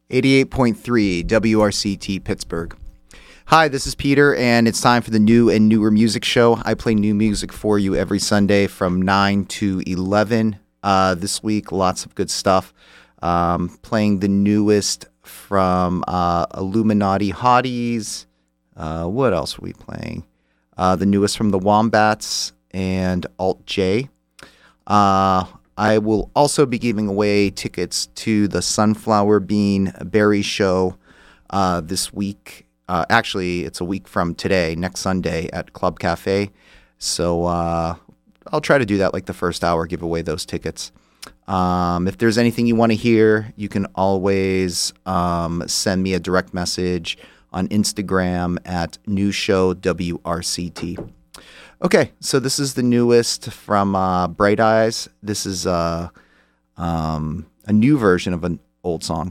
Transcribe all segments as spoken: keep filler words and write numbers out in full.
eighty-eight point three W R C T Pittsburgh. Hi, this is Peter, and it's time for the new and newer music show. I play new music for you every Sunday from nine to eleven. Uh, this week, lots of good stuff. Um, playing the newest from uh, Illuminati Hotties. Uh, what else are we playing? Uh, the newest from the Wombats and Alt J. Uh, I will also be giving away tickets to the Sunflower Bean Berry Show uh, this week. Uh, actually, it's a week from today, next Sunday at Club Cafe. So uh, I'll try to do that like the first hour, give away those tickets. Um, if there's anything you want to hear, you can always um, send me a direct message on Instagram at New Show W R C T. Okay, so this is the newest from uh, Bright Eyes. This is uh, um, a new version of an old song.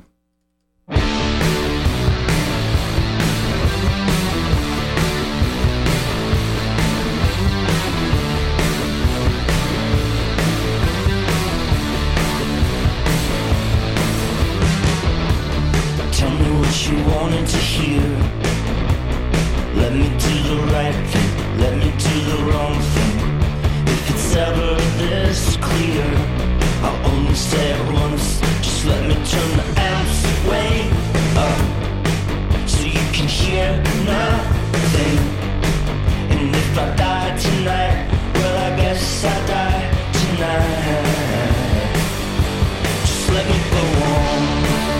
You wanted to hear. Let me do the right thing, let me do the wrong thing. If it's ever this clear, I'll only say it once. Just let me turn the amps way up, so you can hear nothing. And if I die tonight, well I guess I die tonight. Just let me go on.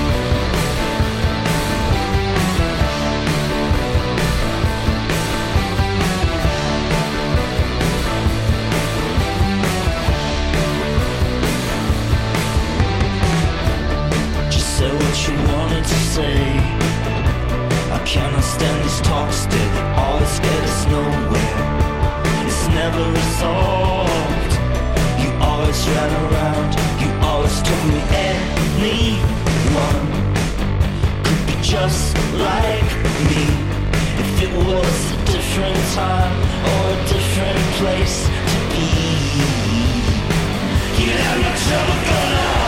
Say what you wanted to say. I cannot stand these talks, they always get us nowhere. It's never resolved. You always ran around, you always told me anyone could be just like me. If it was a different time or a different place to be, you'd have no trouble going on.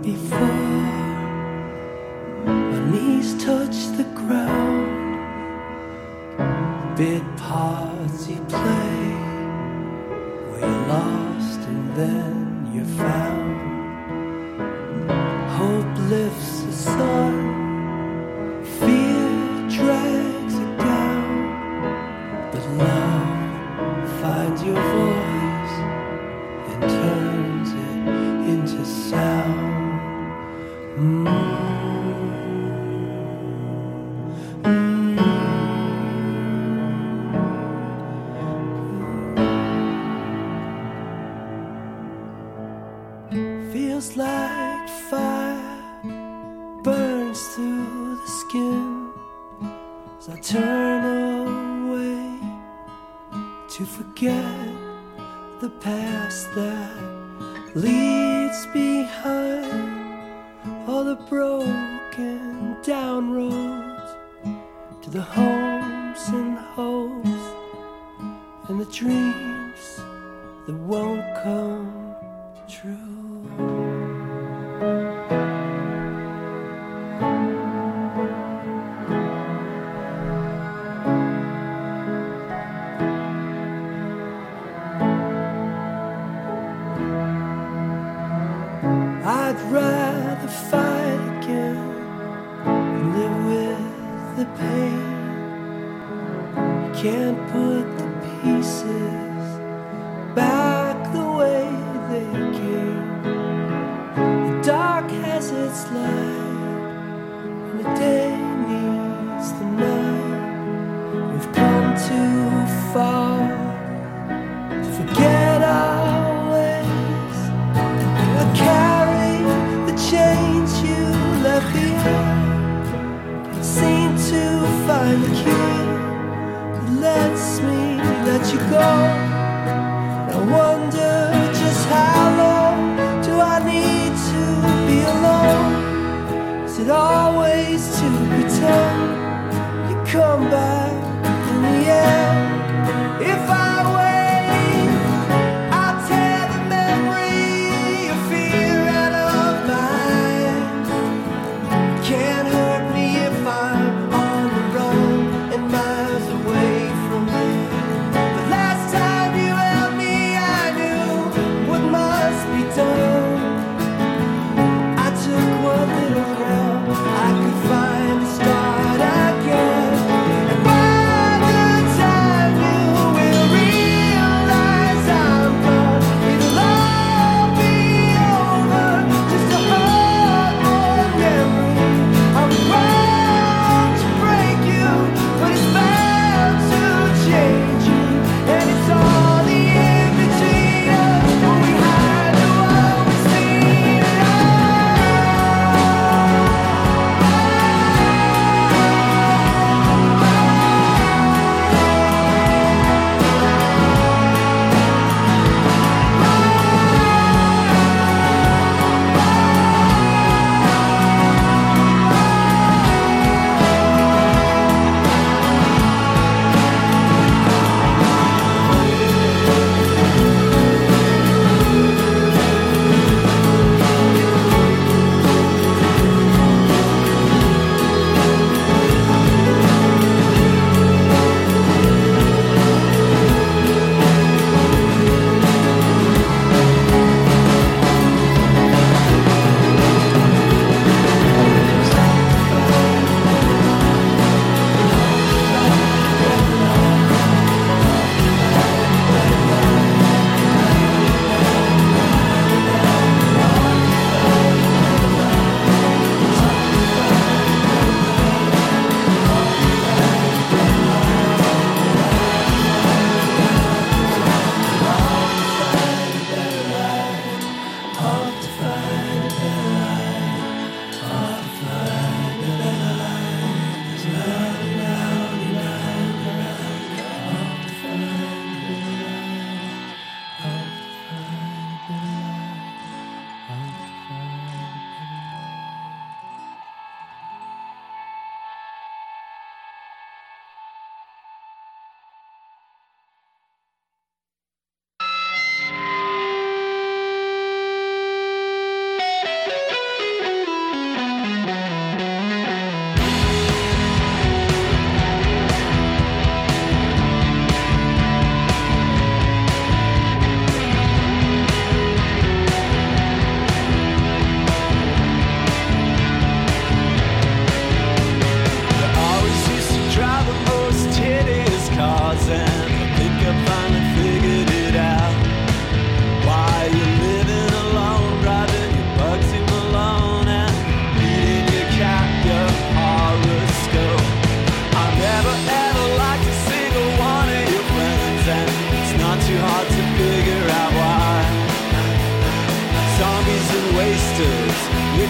before my knees touch the ground. Bit party play, where you're lost and then you're found. Hope lifts the sun, fear drags it down, but love finds your voice and turns it into sound. Mm. Feels like fire burns through the skin as I turn away to forget the past that leaves behind all the broken down roads to the homes and hopes and the dreams that won't come true. I'd rather fight again than live with the pain. Can't put the pieces back the way they came. The dark has its light and the day needs the night. We've come too far to forget our ways. I carry the chains you left behind. Can't seem to find the key that lets me let you go. I wonder just how long do I need to be alone? Is it always to pretend you come back in the end? If I wait, I'll tear the memory of fear out of mine. Can't hurt me if I'm on the run and miles away from you. The last time you held me, I knew what must be done. I took one little ground I could find to start again. And by the time you will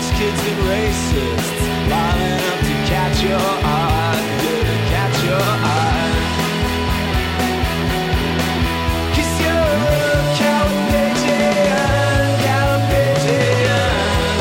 rich kids and racists lining up to catch your eye, yeah, to catch your eye. 'Cause you're a Californian, Californian.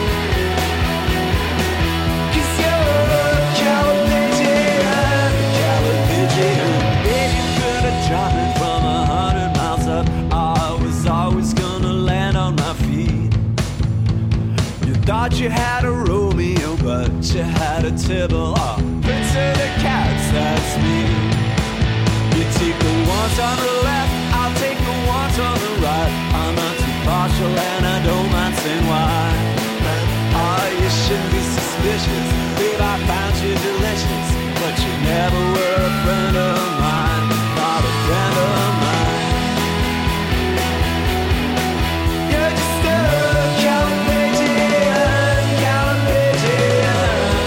'Cause you're a Californian, Californian. If you could have dropped me from a hundred miles up, I was always gonna land on my feet. You thought you had a Romeo, but you had a Tybalt. Oh, Prince of the Cats, that's me. You take the ones on the left, I'll take the ones on the right. I'm not too partial and I don't mind saying why. Oh, you shouldn't be suspicious, babe, I found you delicious, but you never were a friend of mine, not a friend of mine. You're just a Californian, Californian.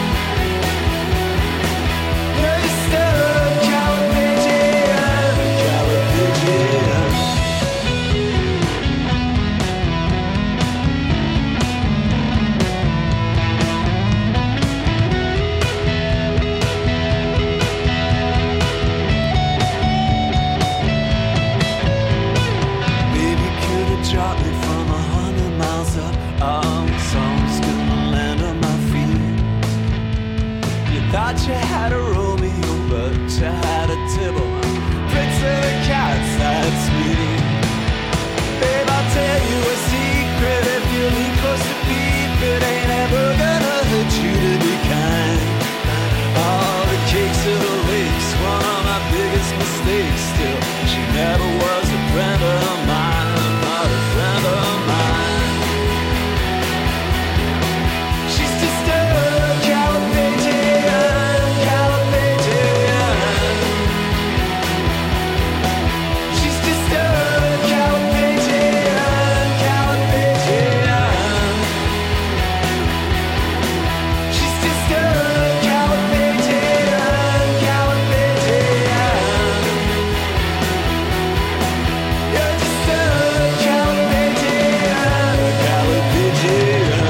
You're just a Californian, Californian. Baby, could have dropped me from a hundred miles up. I was always gonna land on my feet. You thought you had a Romeo, but you had a Tybalt. Prince of the Cats, that's me. Babe, I'll tell you a secret. If you lean close to deep, it ain't ever gonna hurt you to be kind. All the cakes of the lakes, one of my biggest mistakes. Still, she never was a friend of mine, not a friend of mine. She's just a Californian, Californian. She's just a Californian, Californian. She's just a Californian, Californian. You're just a Californian, Californian.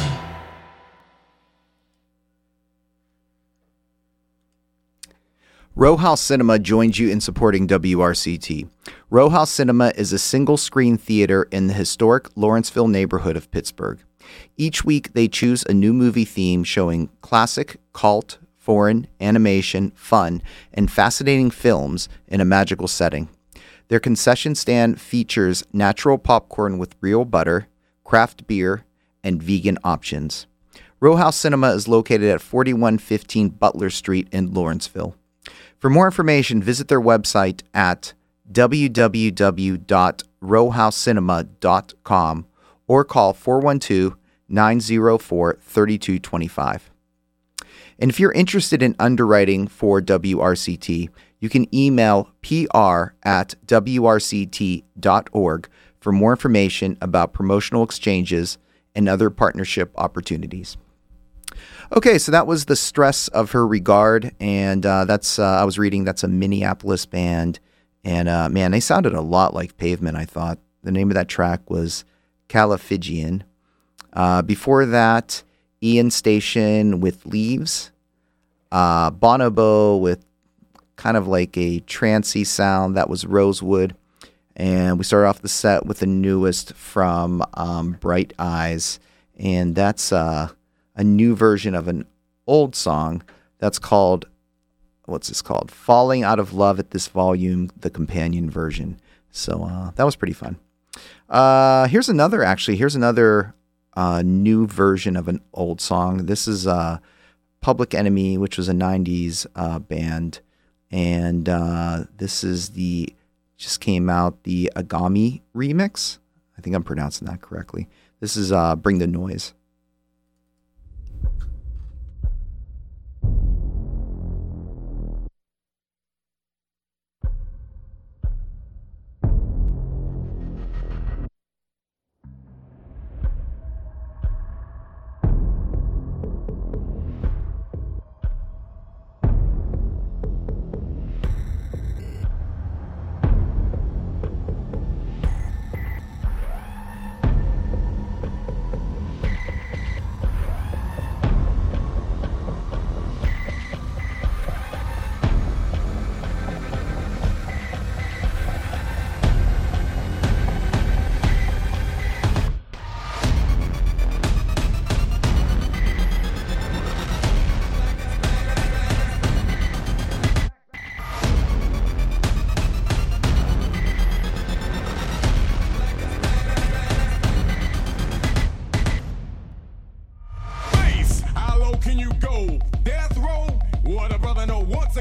Row House Cinema joins you in supporting W R C T. Row House Cinema is a single-screen theater in the historic Lawrenceville neighborhood of Pittsburgh. Each week, they choose a new movie theme showing classic, cult, foreign, animation, fun, and fascinating films in a magical setting. Their concession stand features natural popcorn with real butter, craft beer, and vegan options. Row House Cinema is located at forty-one fifteen Butler Street in Lawrenceville. For more information, visit their website at w w w dot row house cinema dot com or call four one two, nine zero four, three two two five. And if you're interested in underwriting for W R C T, you can email p r at w r c t dot org for more information about promotional exchanges and other partnership opportunities. Okay, so that was The Stress of Her Regard, and uh, that's uh, I was reading that's a Minneapolis band, and uh, man, they sounded a lot like Pavement, I thought. The name of that track was Califigian. Uh, before that, Ian Station with Leaves, uh, Bonobo with kind of like a trancey sound, that was Rosewood, and we started off the set with the newest from um, Bright Eyes, and that's uh, a new version of an old song that's called, what's this called? Falling Out of Love at This Volume, the companion version. So uh, that was pretty fun. Uh, here's another, actually, here's another uh, new version of an old song. This is uh, Public Enemy, which was a nineties uh, band. And uh, this is the, just came out, the Agami remix. I think I'm pronouncing that correctly. This is uh, Bring the Noise.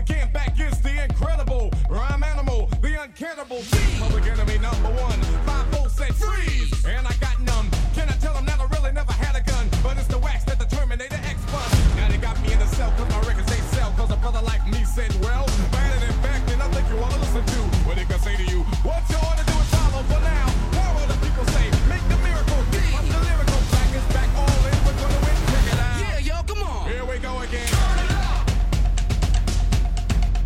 again, back is the incredible rhyme animal, the uncannibal D. Public enemy number one, five volts said freeze, and I got numb. Can I tell them that I really never had a gun? But it's the wax that the Terminator X bust. Now they got me in the cell, cause my records they sell. Cause a brother like me said, well, better in fact, and I think you wanna listen to what they can say to you. What you ought to do is follow for now. What will the people say? Make the miracle D. I'm the lyrical back is back all in. We're gonna win, check it out. Yeah, yo, come on. Here we go again.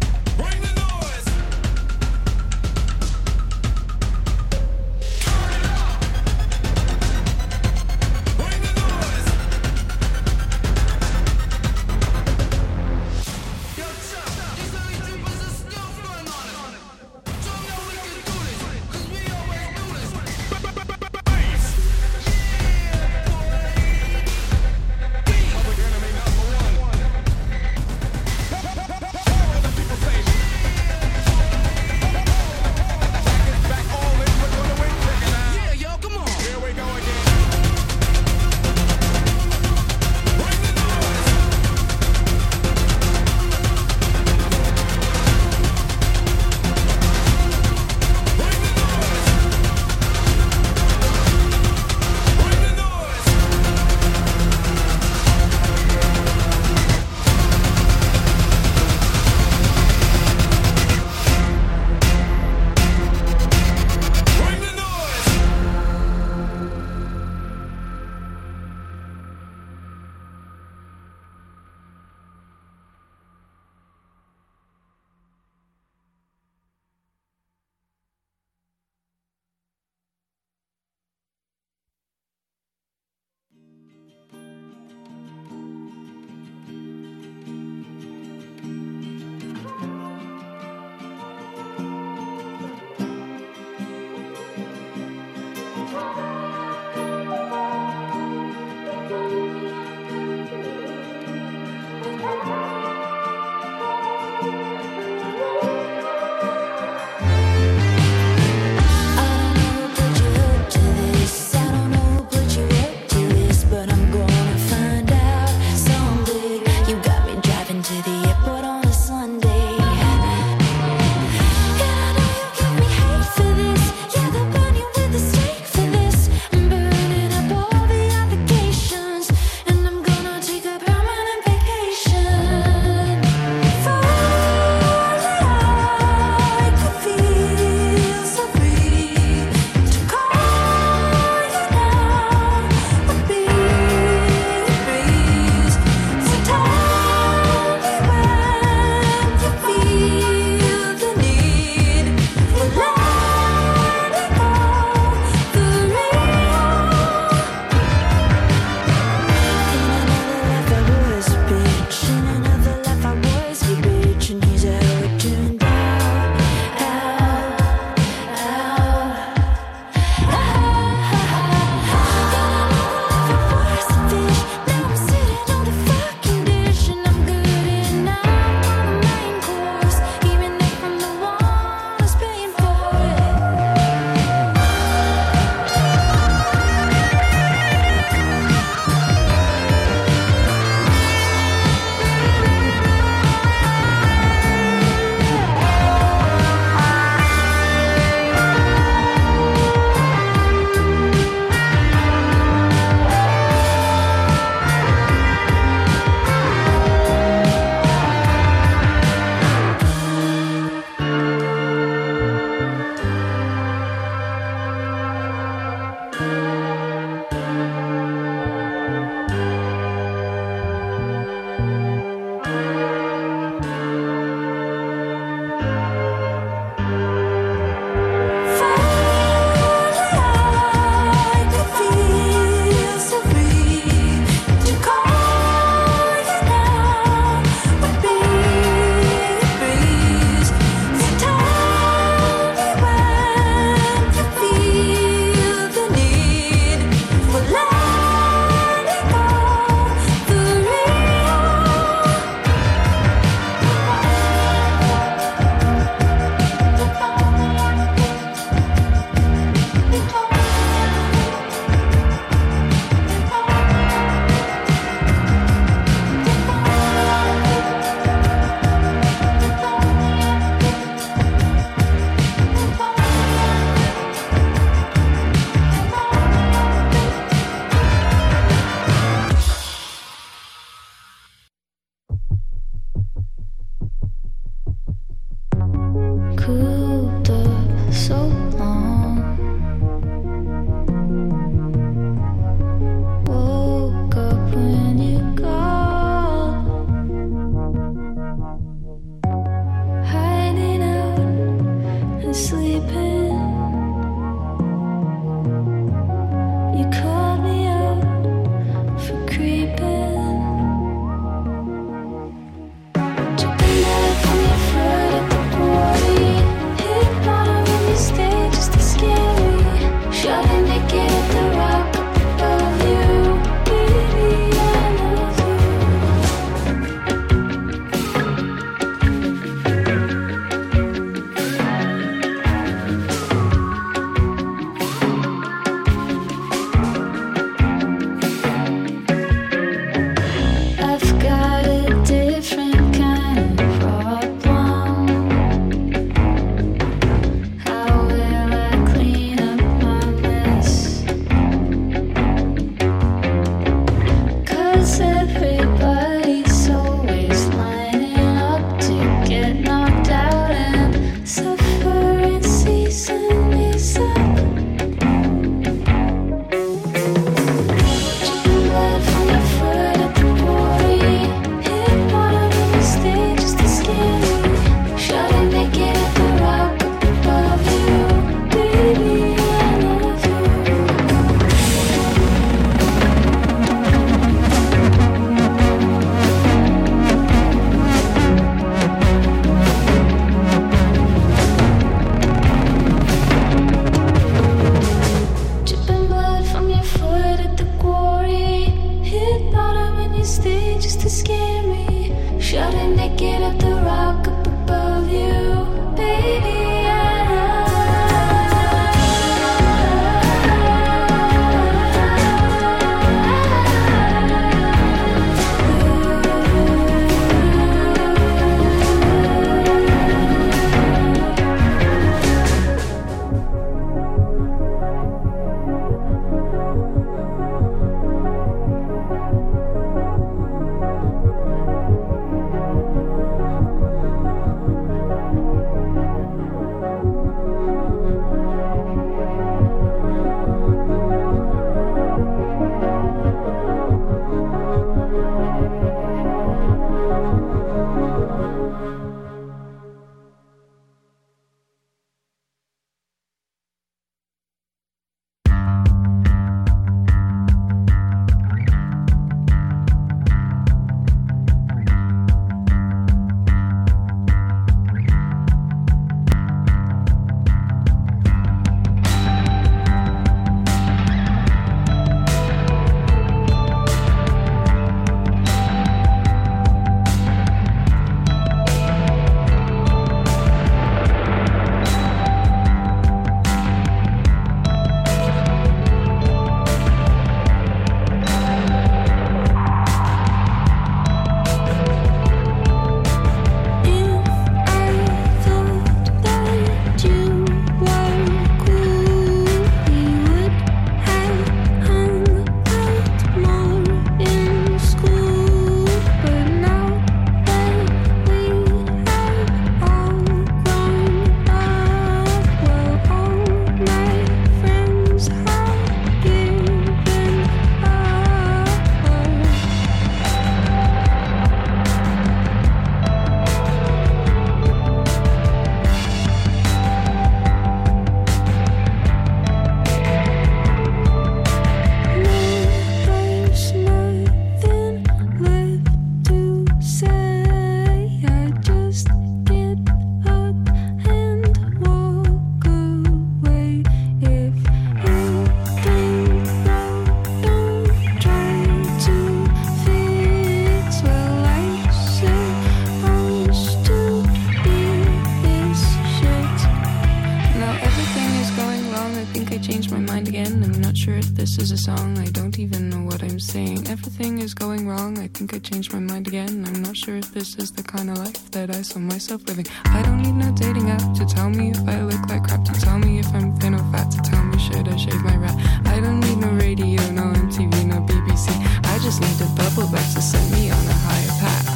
song. I don't even know what I'm saying. Everything is going wrong. I think I changed my mind again. I'm not sure if this is the kind of life that I saw myself living. I don't need no dating app to tell me if I look like crap, to tell me if I'm thin or fat, to tell me should I shave my rat. I don't need no radio, no M T V, no B B C. I just need a bubble bath to set me on a higher path.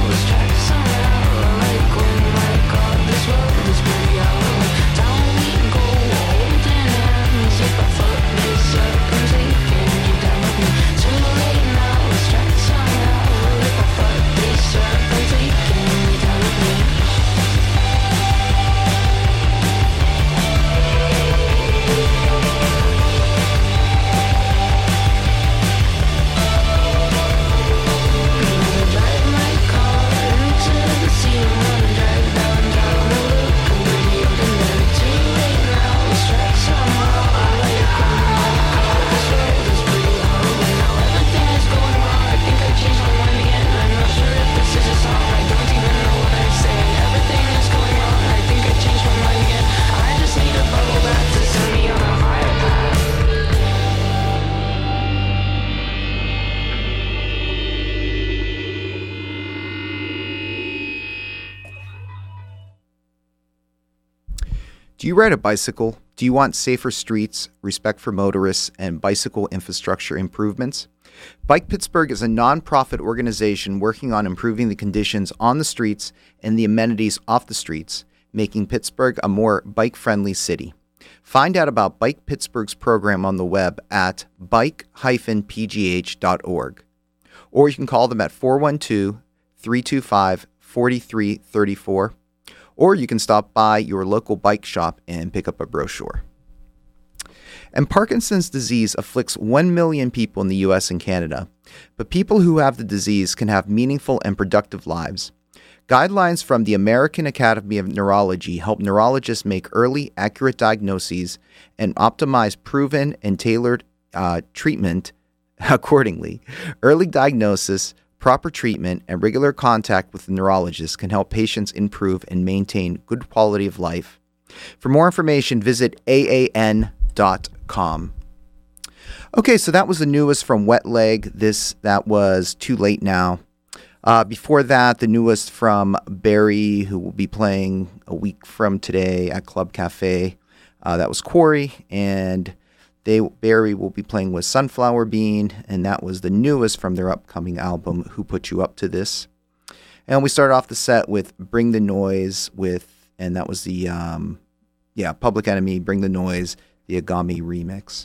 This world is pretty hollow. Don't need Do you ride a bicycle? Do you want safer streets, respect for motorists, and bicycle infrastructure improvements? Bike Pittsburgh is a nonprofit organization working on improving the conditions on the streets and the amenities off the streets, making Pittsburgh a more bike-friendly city. Find out about Bike Pittsburgh's program on the web at bike dash p g h dot org. Or you can call them at four one two, three two five, four three three four. Or you can stop by your local bike shop and pick up a brochure. And Parkinson's disease afflicts one million people in the U S and Canada, but people who have the disease can have meaningful and productive lives. Guidelines from the American Academy of Neurology help neurologists make early, accurate diagnoses and optimize proven and tailored uh, treatment accordingly. Early diagnosis, proper treatment, and regular contact with the neurologist can help patients improve and maintain good quality of life. For more information, visit A A N dot com. Okay, so that was the newest from Wet Leg. This, that was Too Late Now. Uh, before that, the newest from Barry, who will be playing a week from today at Club Cafe. Uh, that was Quarry, and they Barry will be playing with Sunflower Bean, and that was the newest from their upcoming album, Who Put You Up to This? And we started off the set with Bring the Noise with, and that was the, um, yeah, Public Enemy, Bring the Noise, the Agami remix.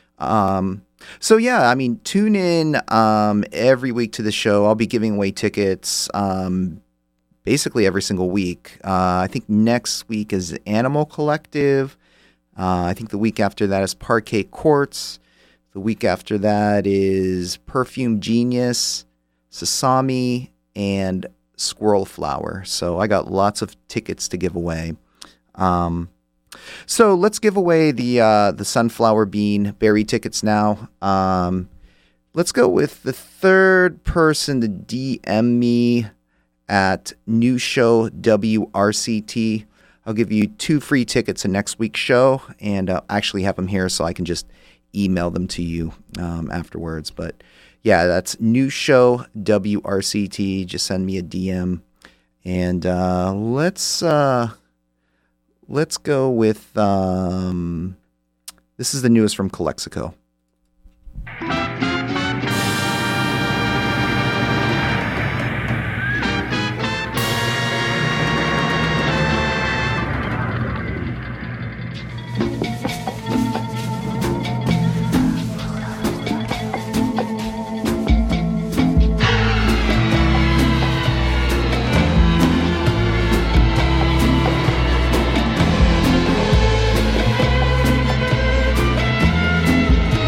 Um, so yeah, I mean, tune in um, every week to the show. I'll be giving away tickets um, basically every single week. Uh, I think next week is Animal Collective. Uh, I think the week after that is Parquet Courts. The week after that is Perfume Genius, Sasami, and Squirrel Flower. So I got lots of tickets to give away. Um, so let's give away the uh, the Sunflower Bean Berry tickets now. Um, let's go with the third person to D M me at New Show W R C T. I'll give you two free tickets to next week's show, and I'll actually have them here so I can just email them to you um, afterwards. But yeah, that's New Show W R C T. Just send me a D M, and uh, let's uh, let's go with um, this is the newest from Calexico. Thank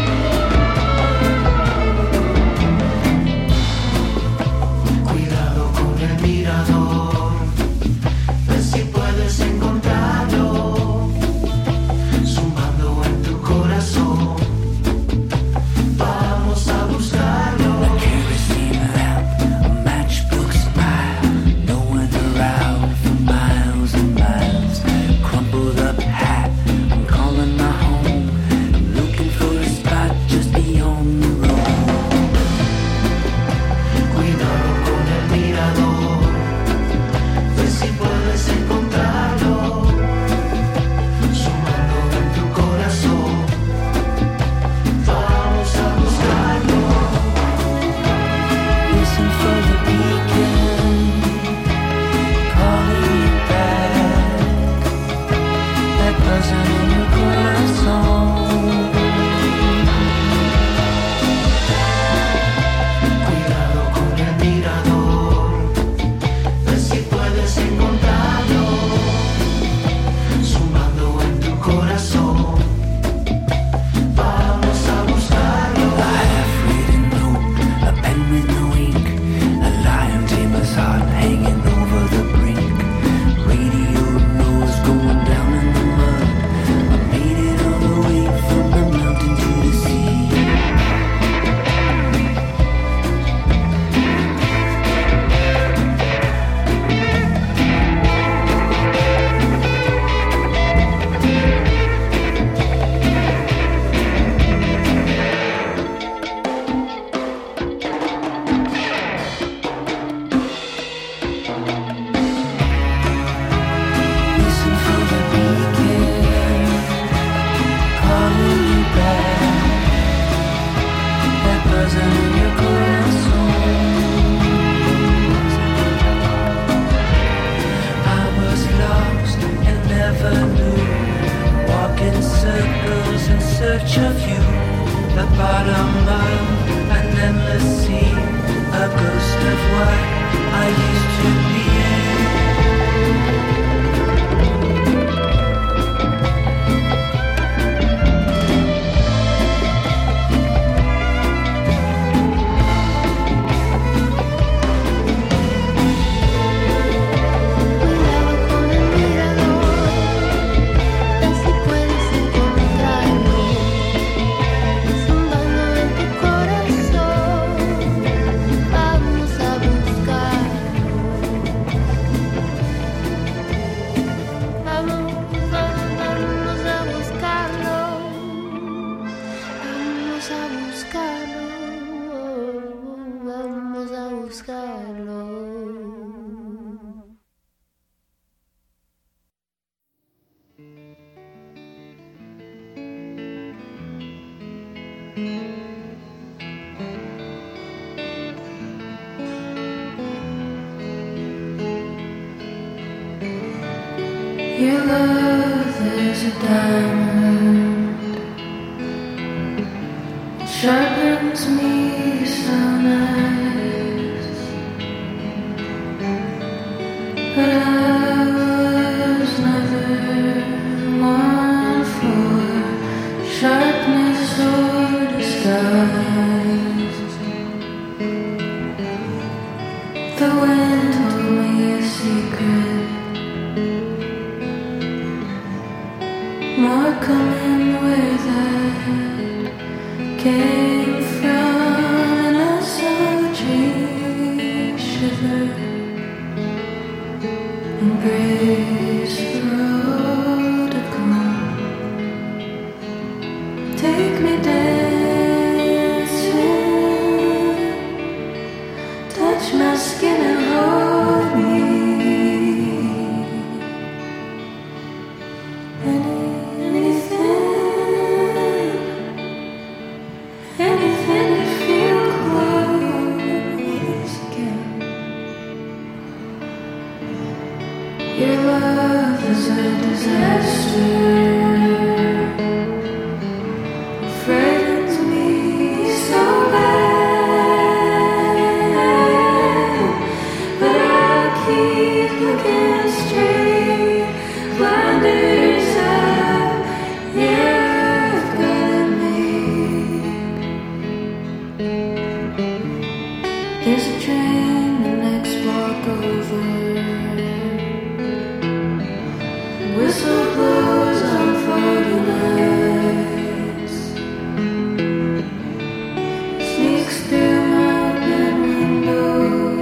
search of you, the bottom of an endless sea, a ghost of what I used to be. Your love is a diamond, it sharpens me so nice, but I was never one for sharpness or disguise. The wind told me a secret, more coming where that came from, and I saw a tree shiver and grace the road to come. Take me dancing, touch my skin and hold me. Your love is a disaster, it frightens me so bad, but I'll keep looking straight, blinders up, yeah, I've got me. There's a train the next block over, whistle blows on foggy nights, sneaks through my open window,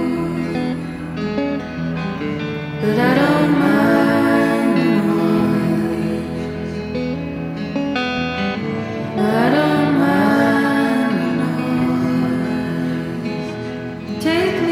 but I don't mind the noise. No, I don't mind the noise. Take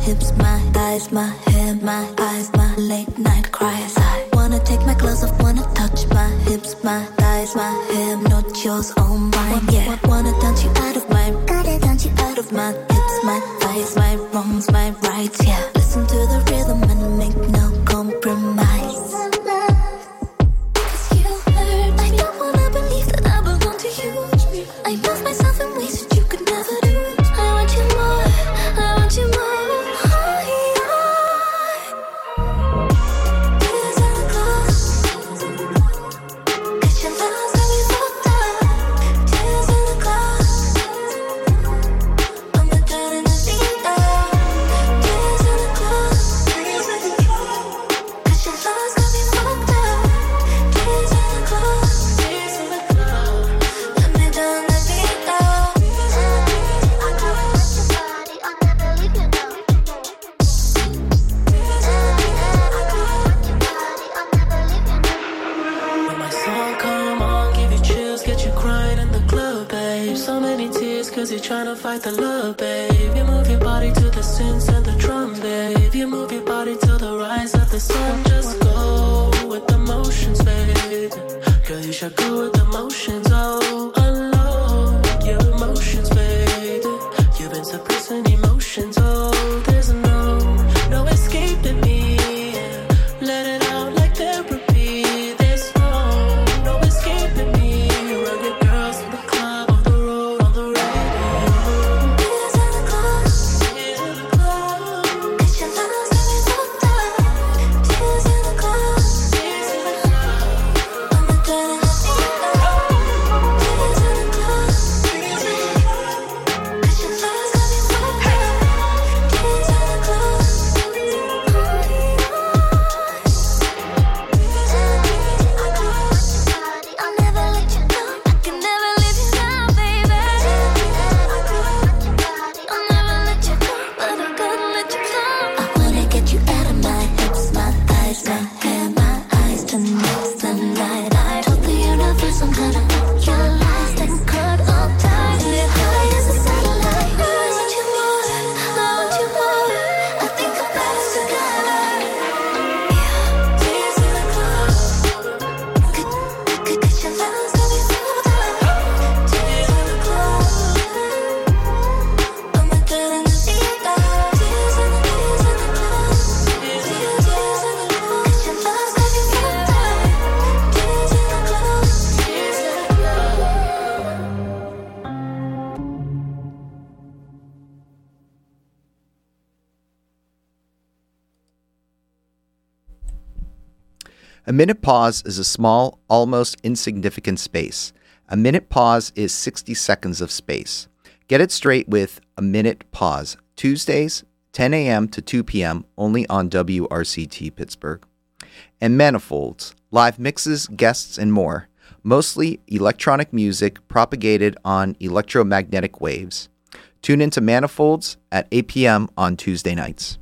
hips, my thighs, my hair, my eyes, my late night cries. I wanna take my clothes off, wanna touch my hips, my thighs, my hair, not yours, all mine. Yeah, wanna dance you out of my, gotta dance you out of my hips, my thighs, my wrongs, my rights. Yeah, listen to the rhythm and make no compromise. I love myself in ways that you could never do. I want you more, I want you more. Oh, yeah. Tears in the glass, 'cause your love's got me fucked up. Tears in the glass, I'm the dirt in the deep end. Tears in the glass, 'cause your love's got me fucked up. Tears in the glass, tears in the glass, let me down. Cause you're trying to fight the love, babe. You move your body to the synths and the drum, babe. You move your body to the rise of the sun. Just go with the motions, babe. Girl, you should go with the motions, oh. Unload your emotions, babe. You've been suppressing emotions, oh. There's no, no escaping me. Let it out like therapy. There's no, no escaping me. Rugged girls in the club, on the road, on the radio. A minute pause is a small, almost insignificant space. A minute pause is sixty seconds of space. Get it straight with A Minute Pause. Tuesdays, ten a.m. to two p.m., only on W R C T Pittsburgh. And Manifolds, live mixes, guests, and more. Mostly electronic music propagated on electromagnetic waves. Tune into Manifolds at eight p.m. on Tuesday nights.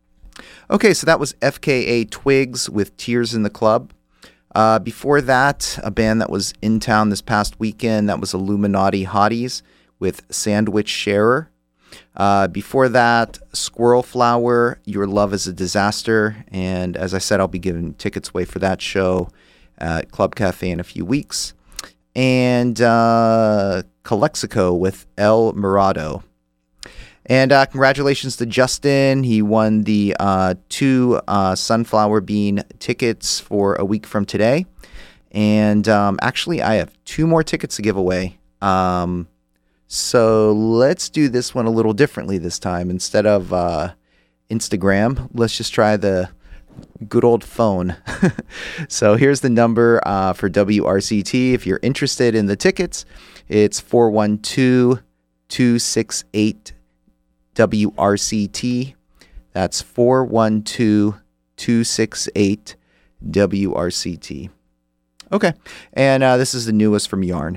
Okay, so that was F K A Twigs with Tears in the Club. Uh, before that, a band that was in town this past weekend, that was Illuminati Hotties with Sandwich Sharer. Uh, before that, Squirrel Flower, Your Love is a Disaster. And as I said, I'll be giving tickets away for that show at Club Cafe in a few weeks. And uh, Calexico with El Murado. And uh, congratulations to Justin. He won the uh, two uh, Sunflower Bean tickets for a week from today. And um, actually, I have two more tickets to give away. Um, so let's do this one a little differently this time. Instead of uh, Instagram, let's just try the good old phone. So here's the number uh, for W R C T. If you're interested in the tickets, it's four one two, two six eight, W R C T. That's four one two, two six eight, W R C T. Okay. And uh, this is the newest from Yarn.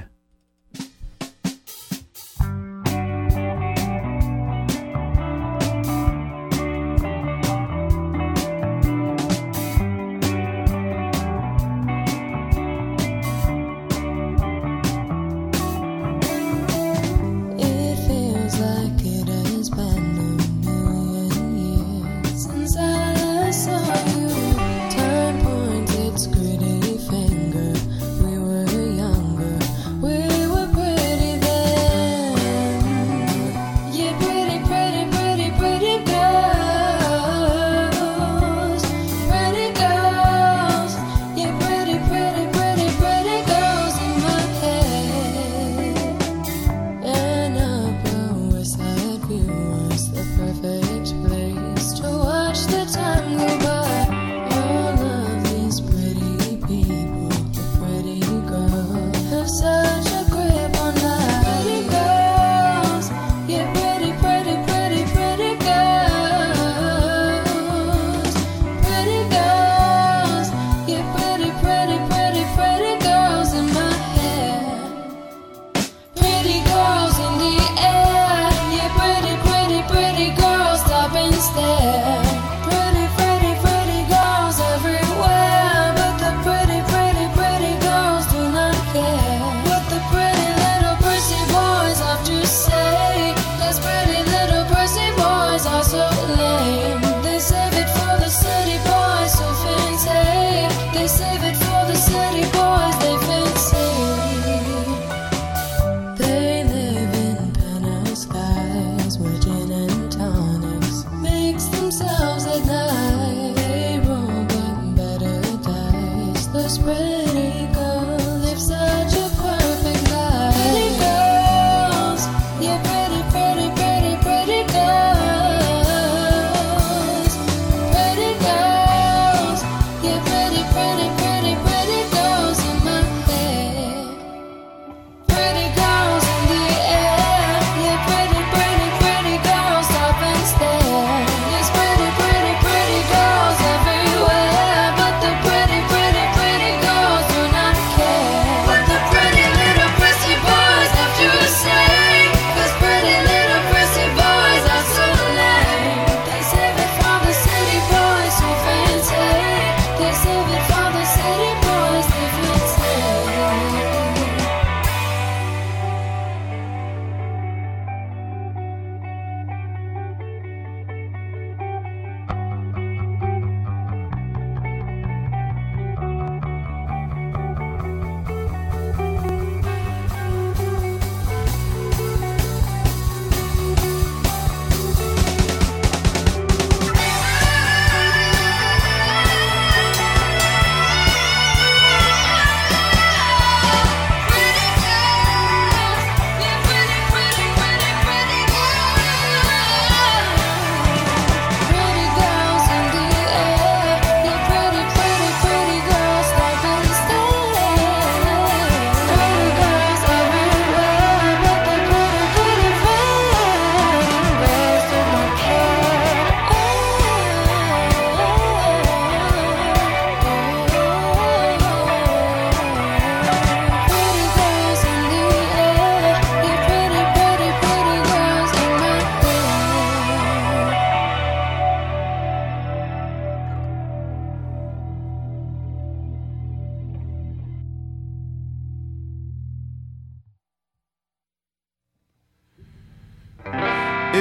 It feels like it has been a million years.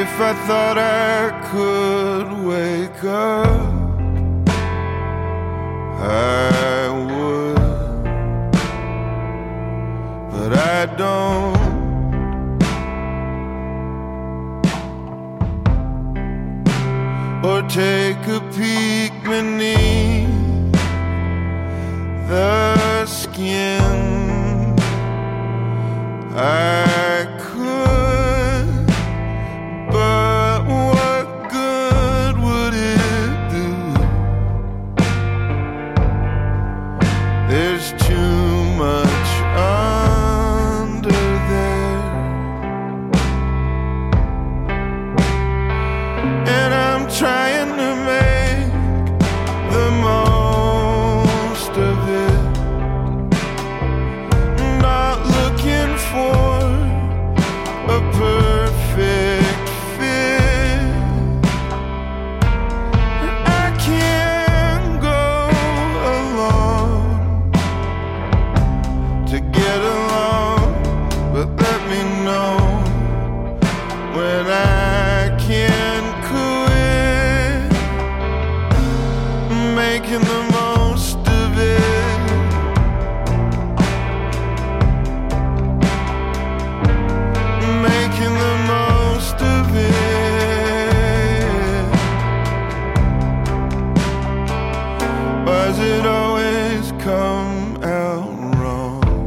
If I thought I could wake up, I would, but I don't. Or take a peek beneath the skin. I could, but what good would it do? There's too much under there, and I'm trying to make the most of it, not looking for a perfect fit. I can't go along to get along, but let me know when I can quit making the most of it. Making the most of it. Why's it always come out wrong?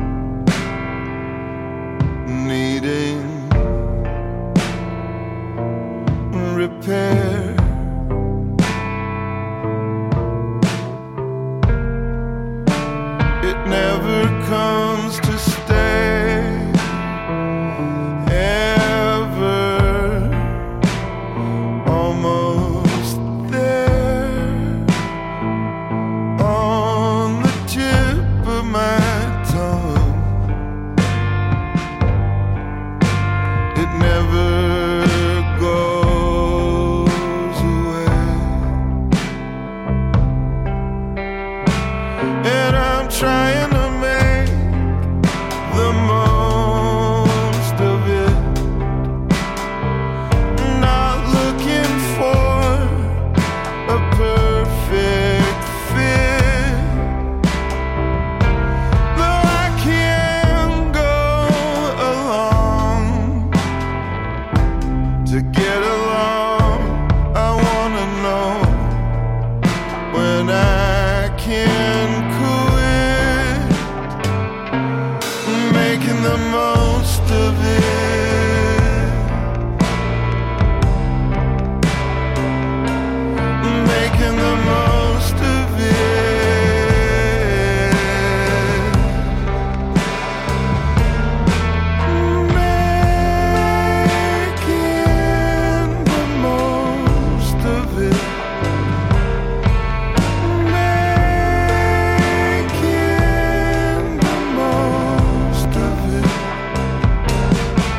Needing repair. It never comes to stay, ever. Almost there, on the tip of my tongue. It never goes away, and I'm trying to make the most of it, not looking for a perfect fit. Though I can go along to get along, I wanna know when I can quit making the most of it. Making the most of it. Making the most of it. Making the most of it.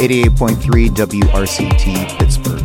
eighty-eight point three W R C T Pittsburgh.